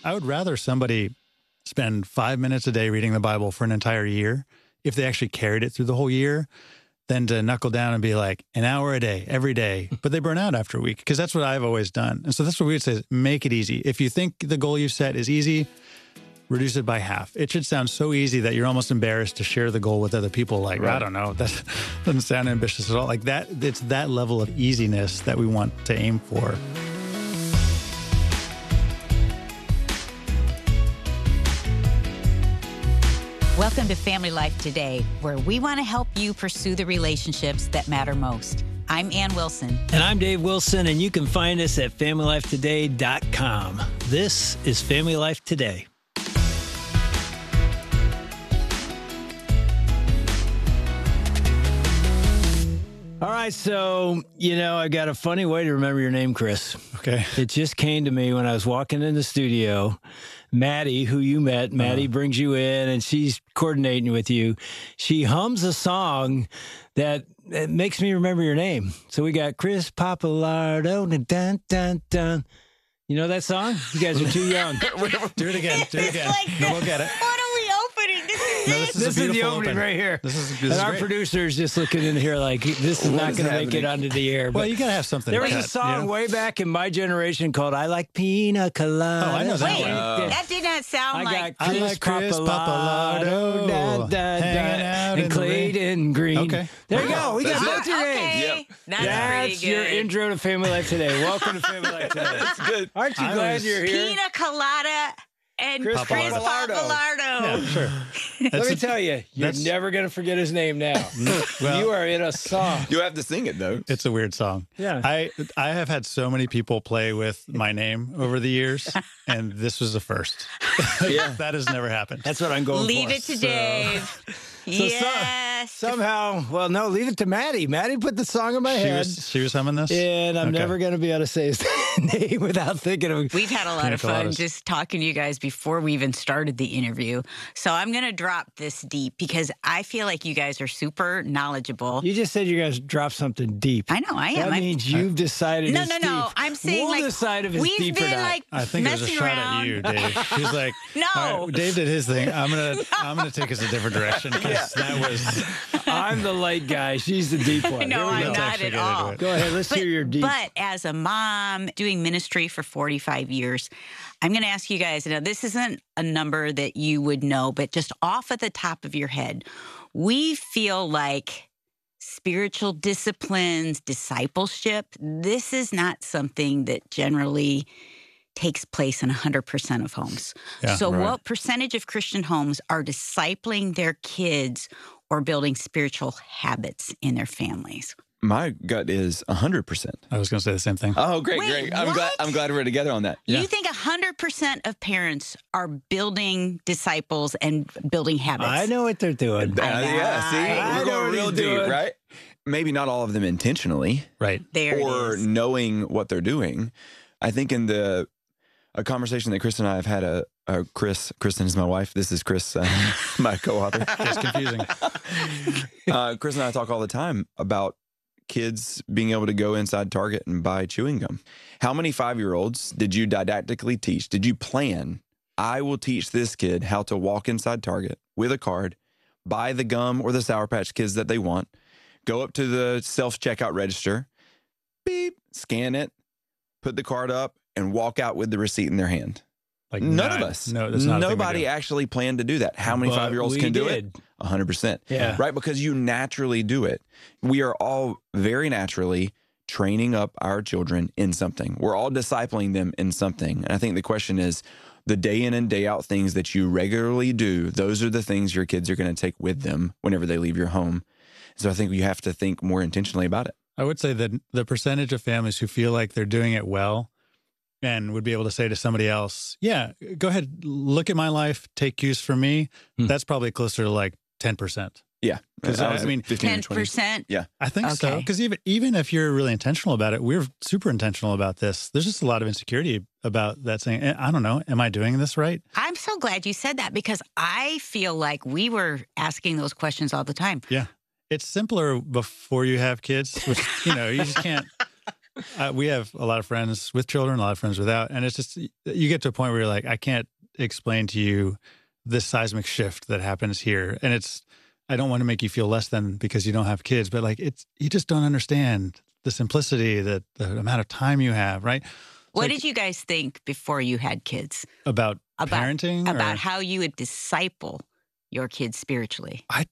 I would rather somebody spend 5 minutes a day reading the Bible for an entire year, if they actually carried it through the whole year, than to knuckle down and be like an hour a day, every day. But they burn out after a week, because that's what I've always done. And so that's what we would say, is make it easy. If you think the goal you set is easy, reduce it by half. It should sound so easy that you're almost embarrassed to share the goal with other people. Like, right. I don't know, that doesn't sound ambitious at all. Like that, it's that level of easiness that we want to aim for. Welcome to Family Life Today, where we want to help you pursue the relationships that matter most. I'm Ann Wilson. And I'm Dave Wilson, and you can find us at FamilyLifeToday.com. This is Family Life Today. All right, so, I got a funny way to remember your name, Chris. Okay. It just came to me when I was walking in the studio. Maddie, who you met, Maddie brings you in, and she's coordinating with you. She hums a song that makes me remember your name. So we got Chris Pappalardo, dun, dun, dun. You know that song? You guys are too young. Do it again. Like, No, we'll get it. What are we opening? This is the opening right here. This and is our great. producer is just looking in here like, this is not going to make it onto the air. Well, But you got to have something there to was a cut, song way back in my generation called I Like Pina Colada. Oh, I know that Wait, one. that did not sound like... I like Chris Pappalardo, hanging out in and the Clayton Green. Okay. There you go. We got That's both your names. Okay, that's That's pretty your good. intro to Family Life Today. Welcome to Family Life Today. That's good. Aren't you glad you're here? Pina Colada and Chris Chris Pappalardo. Pappalardo. Yeah, sure. Let me tell you, you're that's- never going to forget his name now. Well, You are in a song. You have to sing it though. it's a weird song. Yeah. I have had so many people play with my name over the years, and this was the first. Yeah. That has never happened. That's what I'm going Leave for. it to Dave. Yes. Somehow, well, no, leave it to Maddie. Maddie put the song in my head. She was humming this? And I'm Okay. never going to be able to say his name without thinking of We've had a lot Pina of fun coladas. just talking to you guys before we even started the interview. So I'm going to drop this deep because I feel like you guys are super knowledgeable. You just said you're going to drop something deep. I know, I am. That means you've decided No, it's no. deep. I'm saying we'll like decide if it's we've deep or been not. like I think it was a messing shot around. at you, Dave. She was like, No. "All right, Dave did his thing. I'm gonna take us a different direction, because that was I'm the light guy. She's the deep one. No, Here we I'm go. Let's not actually at get into all. it. Go ahead. Let's hear your deep. But as a mom doing ministry for 45 years, I'm going to ask you guys, now this isn't a number that you would know, but just off at the top of your head, we feel like spiritual disciplines, discipleship, this is not something that generally takes place in 100% of homes. Yeah, so right. what percentage of Christian homes are discipling their kids or building spiritual habits in their families? My gut is 100%. I was gonna say the same thing. Oh, great, Wait, great. what? I'm glad we're together on that. Yeah. You think 100% of parents are building disciples and building habits? I know what they're doing. Yeah, see, I we're know going what real he's deep, doing. right? Maybe not all of them intentionally Right. There or it is. knowing what they're doing. I think in a conversation that Chris and I have had, Kristen is my wife. This is Chris, my co-author. It's confusing. Chris and I talk all the time about kids being able to go inside Target and buy chewing gum. How many 5-year-olds did you didactically teach? Did you plan, I will teach this kid how to walk inside Target with a card, buy the gum or the Sour Patch Kids that they want, go up to the self-checkout register, beep, scan it, put the card up, and walk out with the receipt in their hand? Like None of us. No, that's not a thing we Nobody do. actually planned to do that. How many But 5-year-olds we can do did. it? 100%. Yeah. Right? Because you naturally do it. We are all very naturally training up our children in something. We're all discipling them in something. And I think the question is, the day in and day out things that you regularly do, those are the things your kids are going to take with them whenever they leave your home. So I think you have to think more intentionally about it. I would say that the percentage of families who feel like they're doing it well and would be able to say to somebody else, yeah, go ahead, look at my life, take cues from me, that's probably closer to like 10%. Yeah. 'Cause, I mean, 15 to 20. 10%? Yeah. I think so. Okay. Because even if you're really intentional about it, we're super intentional about this. There's just a lot of insecurity about that saying, I don't know, am I doing this right? I'm so glad you said that because I feel like we were asking those questions all the time. Yeah. It's simpler before you have kids, which, you just can't We have a lot of friends with children, a lot of friends without. And it's just, you get to a point where you're like, I can't explain to you this seismic shift that happens here. And I don't want to make you feel less than because you don't have kids, but like you just don't understand the simplicity, the amount of time you have, right? What did you guys think before you had kids? About parenting? About how you would disciple your kids spiritually? I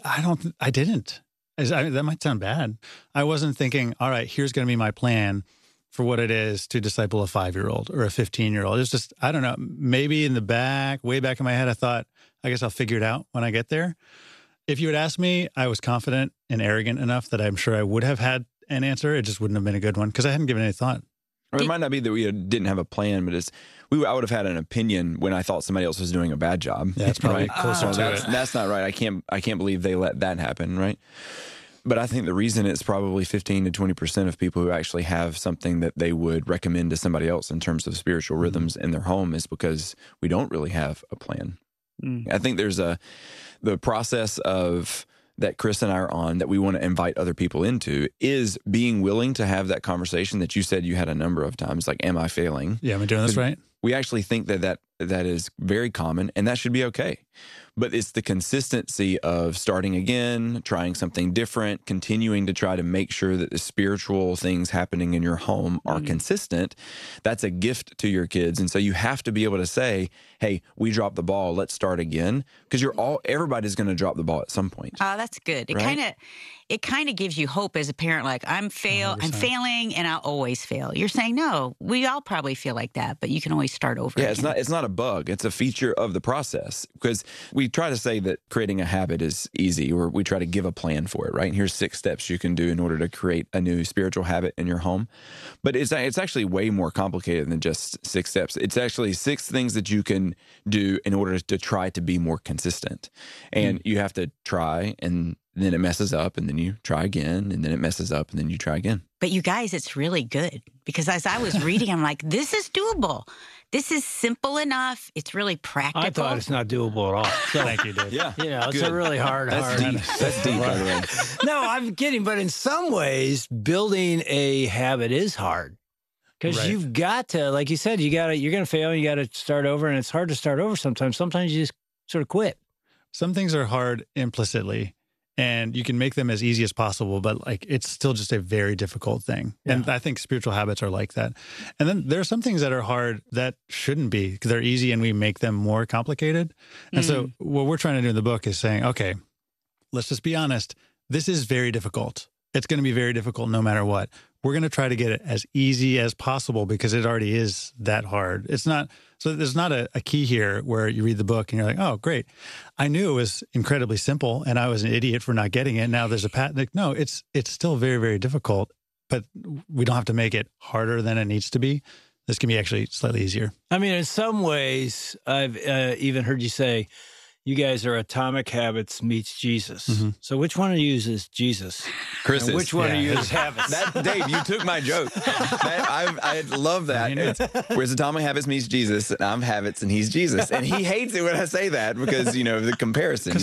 didn't. That might sound bad. I wasn't thinking, all right, here's going to be my plan for what it is to disciple a 5-year-old or a 15-year-old. It's just, I don't know, maybe in the back, way back in my head, I thought, I guess I'll figure it out when I get there. If you had asked me, I was confident and arrogant enough that I'm sure I would have had an answer. It just wouldn't have been a good one because I hadn't given any thought. Or it might not be that we didn't have a plan, but I would have had an opinion when I thought somebody else was doing a bad job. Yeah, it's probably closer to it. That's not right. I can't believe they let that happen, right? But I think the reason it's probably 15 to 20% of people who actually have something that they would recommend to somebody else in terms of spiritual rhythms in their home is because we don't really have a plan. I think there's the process of that Chris and I are on that we want to invite other people into is being willing to have that conversation that you said you had a number of times, like, am I failing? Yeah, am I doing this right? We actually think that is very common, and that should be okay. But it's the consistency of starting again, trying something different, continuing to try to make sure that the spiritual things happening in your home are consistent. That's a gift to your kids. And so you have to be able to say, hey, we dropped the ball, let's start again. Because everybody's going to drop the ball at some point. Oh, that's good. It kind of gives you hope as a parent, like I'm failing and I'll always fail. You're saying, no, we all probably feel like that, but you can always start over. Yeah, again. it's not a bug. It's a feature of the process, because we try to say that creating a habit is easy, or we try to give a plan for it, right? And here's 6 steps you can do in order to create a new spiritual habit in your home. But it's actually way more complicated than just 6 steps. It's actually 6 things that you can do in order to try to be more consistent. And you have to try, and then it messes up, and then you try again, and then it messes up, and then you try again. But you guys, it's really good, because as I was reading, I'm like, this is doable. This is simple enough. It's really practical. I thought it's not doable at all. So, Thank you, Dave. Yeah. It's a really hard. That's deep. That's deep, by the way. No, I'm kidding. But in some ways, building a habit is hard. Because you've got to, like you said, you're going to fail. You got to start over, and it's hard to start over sometimes. Sometimes you just sort of quit. Some things are hard implicitly, and you can make them as easy as possible, but like it's still just a very difficult thing. Yeah. And I think spiritual habits are like that. And then there are some things that are hard that shouldn't be, because they're easy and we make them more complicated. And so what we're trying to do in the book is saying, okay, let's just be honest. This is very difficult. It's going to be very difficult no matter what. We're going to try to get it as easy as possible because it already is that hard. It's not, so there's not a key here where you read the book and you're like, oh, great. I knew it was incredibly simple and I was an idiot for not getting it. Now there's a patent. No, it's still very, very difficult, but we don't have to make it harder than it needs to be. This can be actually slightly easier. I mean, in some ways, I've even heard you say, you guys are Atomic Habits meets Jesus. Mm-hmm. So which one of you is Jesus? Chris is. Which one of you is Habits? Dave, you took my joke. I love that. Whereas Atomic Habits meets Jesus, and I'm Habits, and he's Jesus. And he hates it when I say that because, the comparison,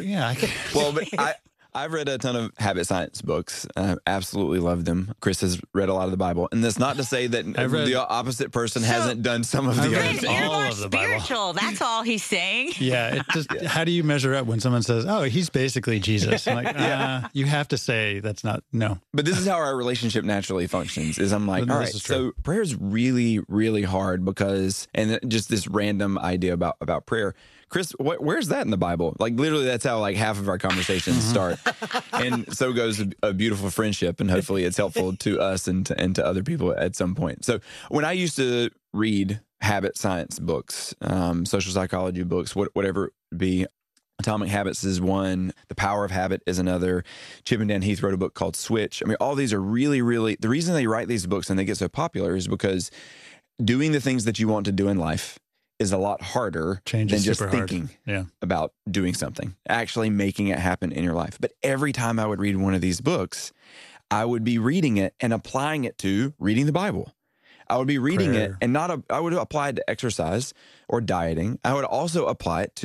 I've read a ton of habit science books. I absolutely love them. Chris has read a lot of the Bible. And that's not to say that the opposite person hasn't done some of the other things. You're more spiritual. That's all he's saying. Yeah. How do you measure up when someone says, oh, he's basically Jesus? I'm like, you have to say that's not, no. But this is how our relationship naturally functions, is I'm like, all right, so prayer is really, really hard because, and just this random idea about prayer. Chris, where's that in the Bible? Like, literally, that's how like half of our conversations start. And so goes a beautiful friendship, and hopefully it's helpful to us and to other people at some point. So when I used to read habit science books, social psychology books, whatever it be, Atomic Habits is one. The Power of Habit is another. Chip and Dan Heath wrote a book called Switch. I mean, all these are really, really, the reason they write these books and they get so popular is because doing the things that you want to do in life is a lot harder than just thinking about doing something, actually making it happen in your life. But every time I would read one of these books, I would be reading it and applying it to reading the Bible. I would be reading it and I would apply it to exercise or dieting. I would also apply it to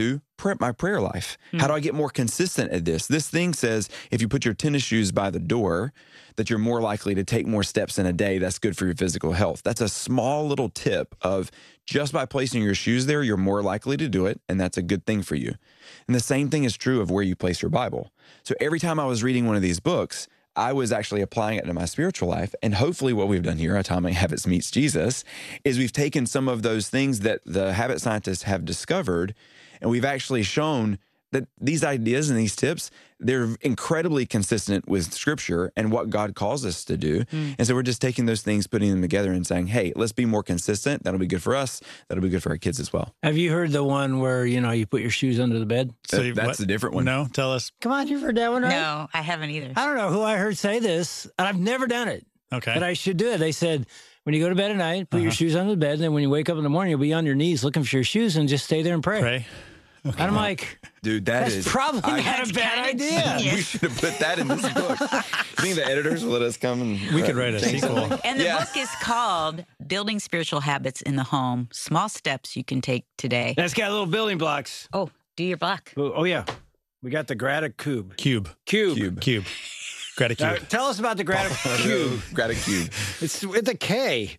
my prayer life? How do I get more consistent at this? This thing says if you put your tennis shoes by the door, that you're more likely to take more steps in a day. That's good for your physical health. That's a small little tip of just by placing your shoes there, you're more likely to do it, and that's a good thing for you. And the same thing is true of where you place your Bible. So every time I was reading one of these books, I was actually applying it to my spiritual life. And hopefully what we've done here, Atomic Habits Meets Jesus, is we've taken some of those things that the habit scientists have discovered, and we've actually shown that these ideas and these tips, they're incredibly consistent with Scripture and what God calls us to do. And so we're just taking those things, putting them together and saying, hey, let's be more consistent. That'll be good for us. That'll be good for our kids as well. Have you heard the one where, you put your shoes under the bed? That's a different one. No, tell us. Come on, you've heard that one, right? No, I haven't either. I don't know who I heard say this, and I've never done it. Okay. But I should do it. They said, when you go to bed at night, put your shoes under the bed, and then when you wake up in the morning, you'll be on your knees looking for your shoes and just stay there and pray. Pray. And I'm like, dude, that's probably not a bad idea. We should have put that in this book. You think the editors will let us come and We could write a sequel. And the book is called Building Spiritual Habits in the Home, Small Steps You Can Take Today. That's got little building blocks. Oh, do your block. Oh yeah. We got the Gratacube. Cube. Cube. Gratitude. Tell us about the Gratacube. Gratitude. It's with a K.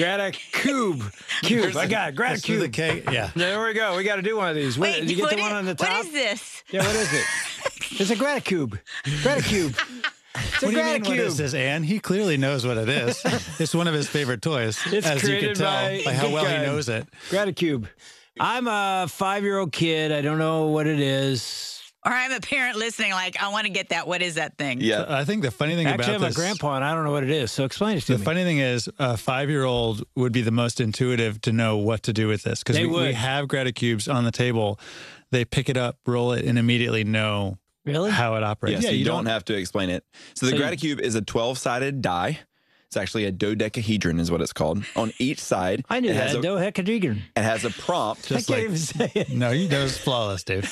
Gratacube. Cube. I got it. That's with a Gratacube. K. Yeah. There we go. We got to do one of these. Wait, Did you get the what one is- on the top? What is this? Yeah, what is it? It's a Gratacube. Gratacube. It's a What do you mean what is Gratacube. this, Ann? He clearly knows what it is. It's one of his favorite toys, It's as you can created tell by how well Geek he Guide. knows it. Gratacube. I'm a 5-year-old kid. I don't know what it is. Or I'm a parent listening like, I want to get that. What is that thing? Yeah. I think the funny thing Actually, about I'm this, a grandpa, and I don't know what it is. So explain it to the me. funny thing is, a 5-year-old would be the most intuitive to know what to do with this because They we would. have Gratacubes on the table. They pick it up, roll it, and immediately know Really? how it operates. Yeah, so you don't have to explain it. So the So you- Gratacube is a 12-sided die. It's actually a dodecahedron is what it's called. On each side, I knew it that. has a, Dodecahedron. it has a prompt. I can't even say it. No, that was flawless, Dave.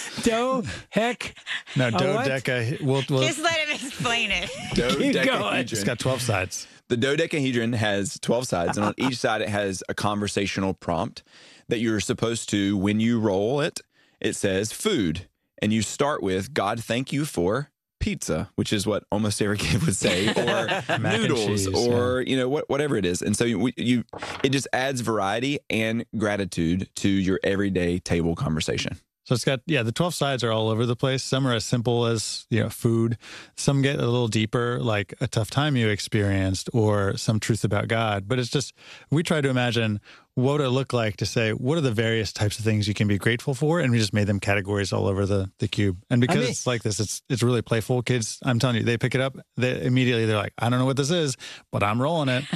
Heck. No, what? dodeca. We'll, Just let him explain it. going. it's Dodecahedron. got 12 sides. The dodecahedron has 12 sides, and on each side it has a conversational prompt that you're supposed to, when you roll it, it says food. And you start with, God, thank you for pizza, which is what almost every kid would say, or and noodles, cheese, or whatever it is. And so it just adds variety and gratitude to your everyday table conversation. So it's got, the 12 sides are all over the place. Some are as simple as, food. Some get a little deeper, like a tough time you experienced or some truth about God. But it's just, we try to imagine what would it look like to say, what are the various types of things you can be grateful for? And we just made them categories all over the cube. And because it's like this, it's really playful. Kids, I'm telling you, they pick it up, they're like, I don't know what this is, but I'm rolling it.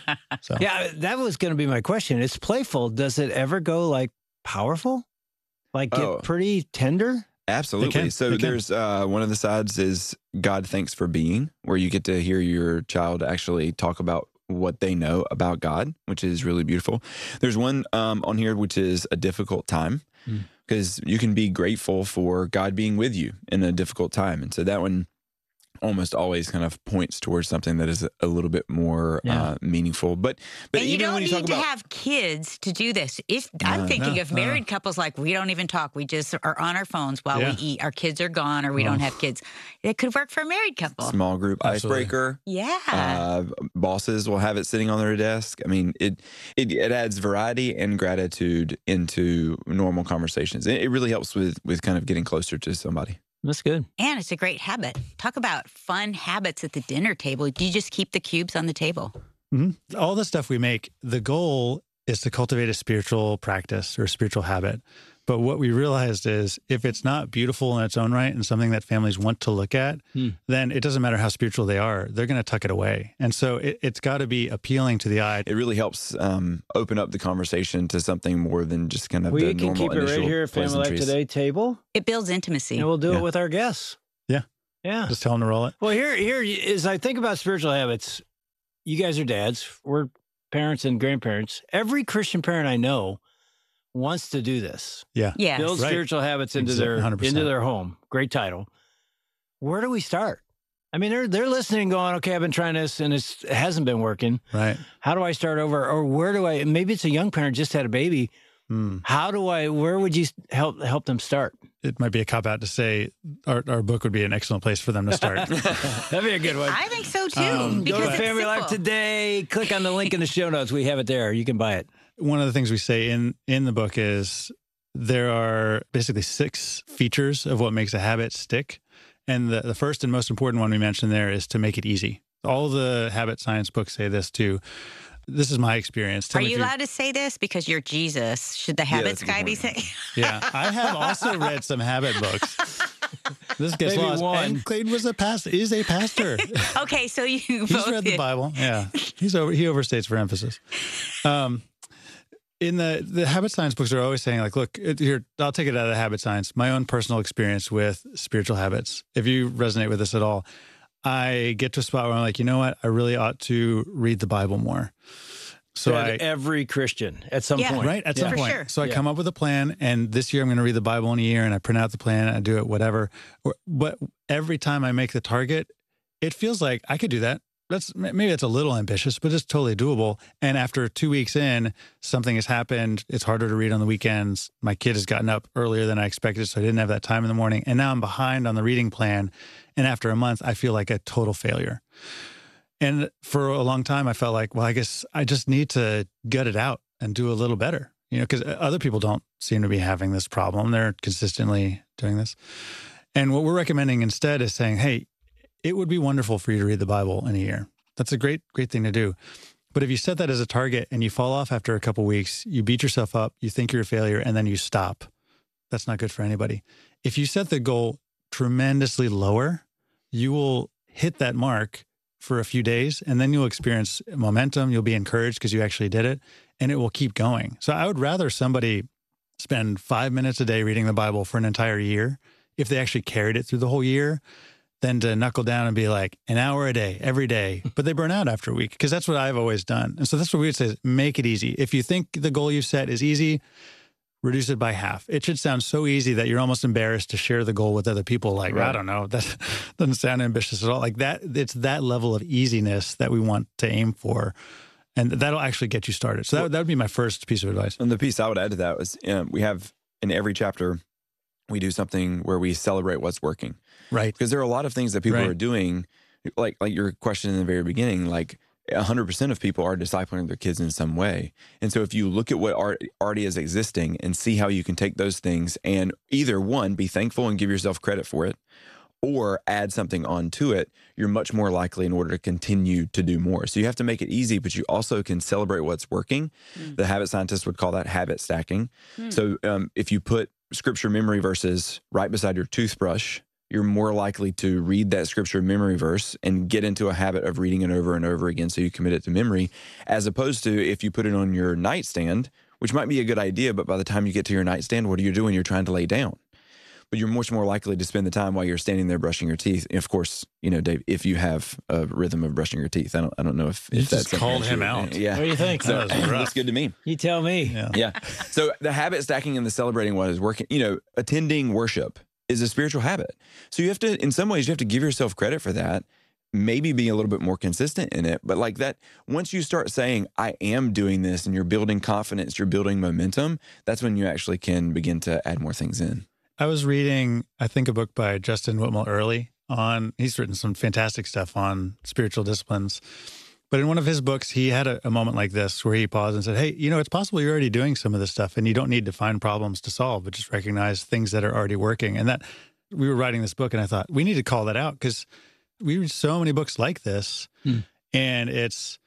So Yeah, that was going to be my question. It's playful. Does it ever go like powerful? Like get pretty tender? Absolutely. So there's one of the sides is God thanks for being, where you get to hear your child actually talk about what they know about God, which is really beautiful. There's one on here which is a difficult time, because you can be grateful for God being with you in a difficult time. And so that one almost always kind of points towards something that is a little bit more meaningful. But and you even don't when you talk need to about have kids to do this. I'm thinking of married couples like we don't even talk. We just are on our phones while we eat. Our kids are gone or we don't have kids. It could work for a married couple. small group icebreaker, bosses will have it sitting on their desk. I mean, it adds variety and gratitude into normal conversations. It really helps with kind of getting closer to somebody. That's good. And it's a great habit. Talk about fun habits at the dinner table. Do you just keep the cubes on the table? Mm-hmm. All the stuff we make, the goal is to cultivate a spiritual practice or a spiritual habit. But what we realized is if it's not beautiful in its own right and something that families want to look at, then it doesn't matter how spiritual they are. They're going to tuck it away. And so it's got to be appealing to the eye. It really helps open up the conversation to something more than just kind of We the can normal keep it right initial here at Family Life pleasantries. Today table, It builds intimacy. and we'll do it with our guests. Yeah. Yeah. Just tell them to roll it. Well, here is I think about spiritual habits. You guys are dads. We're parents and grandparents. Every Christian parent I know wants to do this. Yeah. Yes. Build Right. spiritual habits into 100%. their home. Great title. Where do we start? I mean, they're listening, going, "Okay, I've been trying this, and it hasn't been working. Right. How do I start over? Or where do I? Maybe it's a young parent just had a baby. Where would you help them start? it might be a cop out to say our book would be an excellent place for them to start. That'd be a good one. I think so too. Go because to it's Family Life simple. Today. Click on the link in the show notes. We have it there. You can buy it. One of the things we say in the book is there are basically 6 features of what makes a habit stick. And the first and most important one we mentioned there is to make it easy. All the habit science books say this too. This is my experience. Tell Are me if you you're- allowed to say this? Because you're Jesus. Should the habits that's a guy good be point. saying? Yeah, I have also read some habit books. This gets Maybe lost. one. And Clayton is a pastor. Okay, so you He's both read the did. Bible. Yeah, he overstates for emphasis. In the habit science books are always saying like, look, here, I'll take it out of the habit science. My own personal experience with spiritual habits. If you resonate with this at all, I get to a spot where I'm like, you know what? I really ought to read the Bible more. So Every Christian at some Yeah. point. right at some For point. sure. So I Yeah. come up with a plan, and this year I'm going to read the Bible in a year, and I print out the plan, and I do it, whatever. But every time I make the target, it feels like I could do that. Maybe it's a little ambitious, but it's totally doable. And after 2 weeks in, something has happened. It's harder to read on the weekends. My kid has gotten up earlier than I expected, so I didn't have that time in the morning. And now I'm behind on the reading plan. And after a month, I feel like a total failure. And for a long time, I felt like, well, I guess I just need to gut it out and do a little better, because other people don't seem to be having this problem. They're consistently doing this. And what we're recommending instead is saying, hey, it would be wonderful for you to read the Bible in a year. That's a great thing to do. But if you set that as a target and you fall off after a couple of weeks, you beat yourself up, you think you're a failure, and then you stop. That's not good for anybody. If you set the goal tremendously lower, you will hit that mark for a few days, and then you'll experience momentum. You'll be encouraged because you actually did it, and it will keep going. So I would rather somebody spend 5 minutes a day reading the Bible for an entire year if they actually carried it through the whole year than to knuckle down and be like an hour a day, every day, but they burn out after a week, because that's what I've always done. And so that's what we would say is make it easy. If you think the goal you've set is easy, reduce it by half. It should sound so easy that you're almost embarrassed to share the goal with other people. Like, Right. I don't know, that doesn't sound ambitious at all. Like that, it's that level of easiness that we want to aim for. And that'll actually get you started. So that would be my first piece of advice. And the piece I would add to that was we have in every chapter, we do something where we celebrate what's working. Right. Because there are a lot of things that people Right. are doing, like your question in the very beginning, like 100% of people are disciplining their kids in some way. And so if you look at what already is existing and see how you can take those things and either one, be thankful and give yourself credit for it, or add something onto it, you're much more likely in order to continue to do more. So you have to make it easy, but you also can celebrate what's working. The habit scientists would call that habit stacking. So if you put scripture memory verses right beside your toothbrush, you're more likely to read that scripture memory verse and get into a habit of reading it over and over again so you commit it to memory, as opposed to if you put it on your nightstand, which might be a good idea, but by the time you get to your nightstand, what are you doing? You're trying to lay down. But you're much more likely to spend the time while you're standing there brushing your teeth. And of course, Dave, if you have a rhythm of brushing your teeth, I don't know if You that's just something called that him you- out. Yeah. What do you think? So That was rough. looks good to me. You tell me. Yeah. Yeah. So the habit stacking and the celebrating what is working, attending worship is a spiritual habit. So you have to, in some ways, you have to give yourself credit for that, maybe being a little bit more consistent in it. But like that, once you start saying, I am doing this, and you're building confidence, you're building momentum, that's when you actually can begin to add more things in. I was reading, I think, a book by Justin Whitmore Early he's written some fantastic stuff on spiritual disciplines. But in one of his books, he had a moment like this where he paused and said, hey, it's possible you're already doing some of this stuff and you don't need to find problems to solve, but just recognize things that are already working. And that we were writing this book and I thought we need to call that out because we read so many books like this and it's,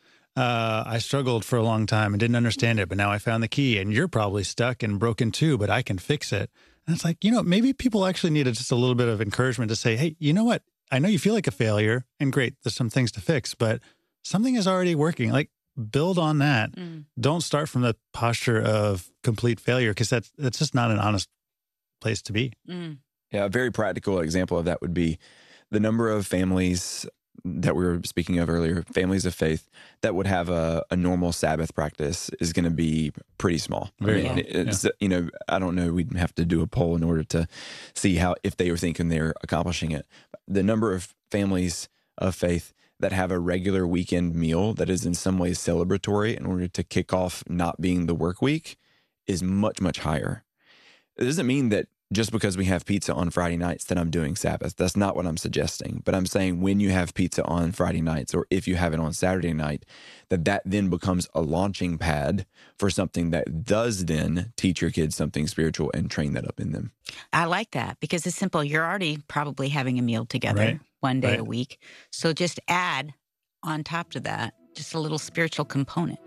I struggled for a long time and didn't understand it, but now I found the key and you're probably stuck and broken too, but I can fix it. And it's like, maybe people actually needed just a little bit of encouragement to say, hey, you know what? I know you feel like a failure and great, there's some things to fix, but something is already working. Like build on that. Don't start from the posture of complete failure because that's just not an honest place to be. Yeah, a very practical example of that would be the number of families that we were speaking of earlier, families of faith, that would have a normal Sabbath practice is going to be pretty small. Very low. It's, I don't know, we'd have to do a poll in order to see if they were thinking they're accomplishing it. The number of families of faith that have a regular weekend meal that is in some ways celebratory in order to kick off not being the work week is much, much higher. It doesn't mean that just because we have pizza on Friday nights that I'm doing Sabbath. That's not what I'm suggesting. But I'm saying when you have pizza on Friday nights, or if you have it on Saturday night, that then becomes a launching pad for something that does then teach your kids something spiritual and train that up in them. I like that because it's simple. You're already probably having a meal together one day a week. So just add on top of that just a little spiritual component.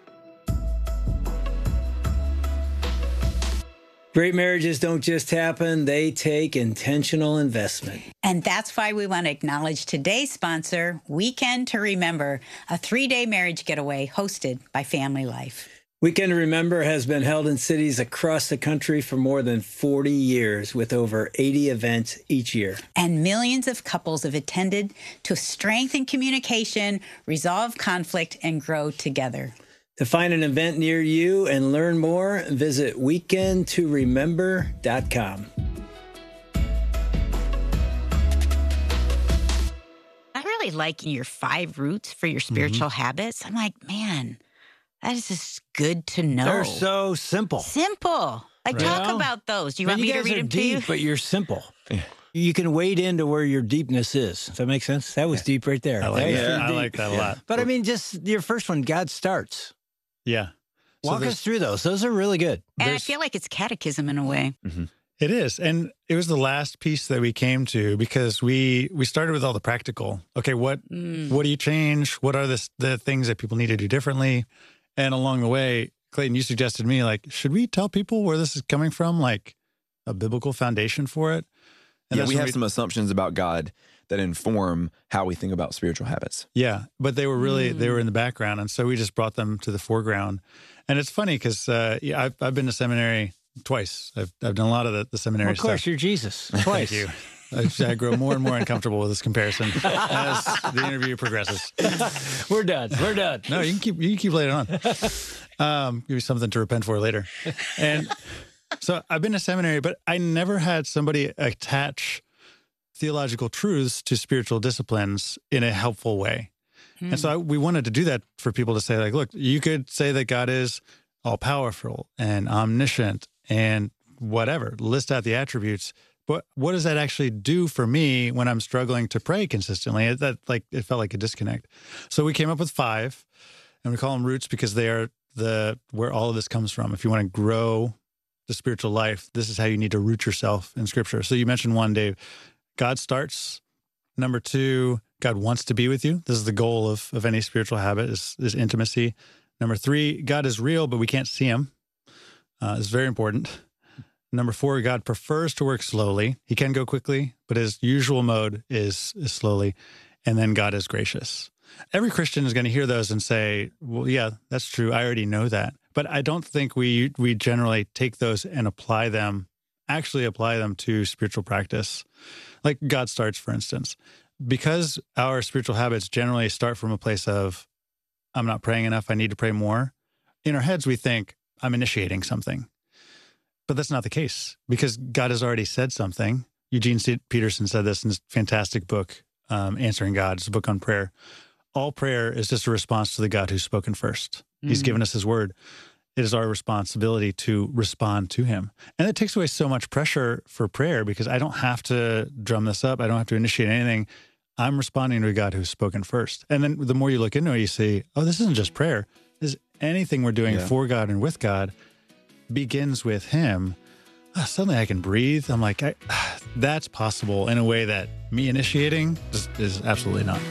Great marriages don't just happen, they take intentional investment. And that's why we want to acknowledge today's sponsor, Weekend to Remember, a 3-day marriage getaway hosted by Family Life. Weekend to Remember has been held in cities across the country for more than 40 years with over 80 events each year. And millions of couples have attended to strengthen communication, resolve conflict, and grow together. To find an event near you and learn more, visit weekendtoremember.com. I really like your 5 roots for your spiritual habits. I'm like, man, that is just good to know. They're so simple. Simple. Like, talk about those. Do you want me to read them to you? But you're simple. You can wade into where your deepness is. Does that make sense? That was deep right there. I like that. I like that a lot. But I mean, just your first one, God starts. Yeah. Walk us through those. Those are really good. And I feel like it's catechism in a way. Mm-hmm. It is. And it was the last piece that we came to because we started with all the practical. Okay, what do you change? What are the things that people need to do differently? And along the way, Clayton, you suggested to me, like, should we tell people where this is coming from? Like a biblical foundation for it? And we have some assumptions about God that inform how we think about spiritual habits. Yeah, but they were really, they were in the background. And so we just brought them to the foreground. And it's funny because I've been to seminary twice. I've done a lot of the seminary stuff. Of course, you're Jesus. Twice. Thank you. I grow more and more uncomfortable with this comparison as the interview progresses. We're done. No, you can keep laying on. Give you something to repent for later. And so I've been to seminary, but I never had somebody attach theological truths to spiritual disciplines in a helpful way. And so we wanted to do that for people to say, like, look, you could say that God is all-powerful and omniscient and whatever, list out the attributes. But what does that actually do for me when I'm struggling to pray consistently? It felt like a disconnect. So we came up with 5, and we call them roots because they are where all of this comes from. If you want to grow the spiritual life, this is how you need to root yourself in Scripture. So you mentioned one, Dave. God starts. Number 2, God wants to be with you. This is the goal of any spiritual habit is intimacy. Number 3, God is real, but we can't see him. It's very important. Number 4, God prefers to work slowly. He can go quickly, but his usual mode is slowly. And then God is gracious. Every Christian is going to hear those and say, well, yeah, that's true. I already know that. But I don't think we generally take those and apply them to spiritual practice. Like God starts, for instance. Because our spiritual habits generally start from a place of, I'm not praying enough, I need to pray more. In our heads, we think, I'm initiating something. But that's not the case because God has already said something. Eugene Peterson said this in his fantastic book, Answering God. It's a book on prayer. All prayer is just a response to the God who's spoken first. He's given us his word. It is our responsibility to respond to him. And it takes away so much pressure for prayer because I don't have to drum this up. I don't have to initiate anything. I'm responding to a God who's spoken first. And then the more you look into it, you see, oh, this isn't just prayer. This is anything we're doing for God and with God begins with him. Suddenly I can breathe. I'm like, that's possible in a way that me initiating is absolutely not.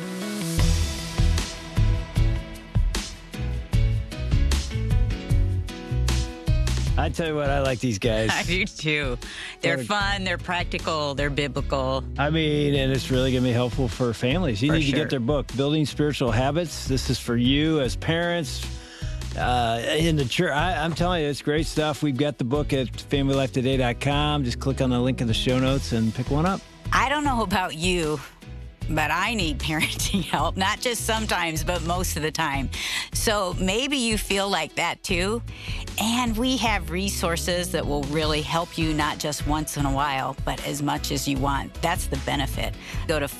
I tell you what, I like these guys. I do too. They're fun, they're practical, they're biblical. I mean, and it's really going to be helpful for families. You need to get their book, Building Spiritual Habits. This is for you as parents. In the church, I'm telling you, it's great stuff. We've got the book at familylifetoday.com. Just click on the link in the show notes and pick one up. I don't know about you, but I need parenting help, not just sometimes, but most of the time. So maybe you feel like that too. And we have resources that will really help you, not just once in a while, but as much as you want. That's the benefit. Go to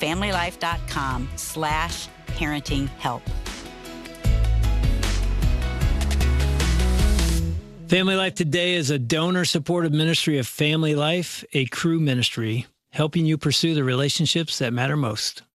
familylife.com/parenting help. Family Life Today is a donor-supported ministry of Family Life, a Cru ministry, helping you pursue the relationships that matter most.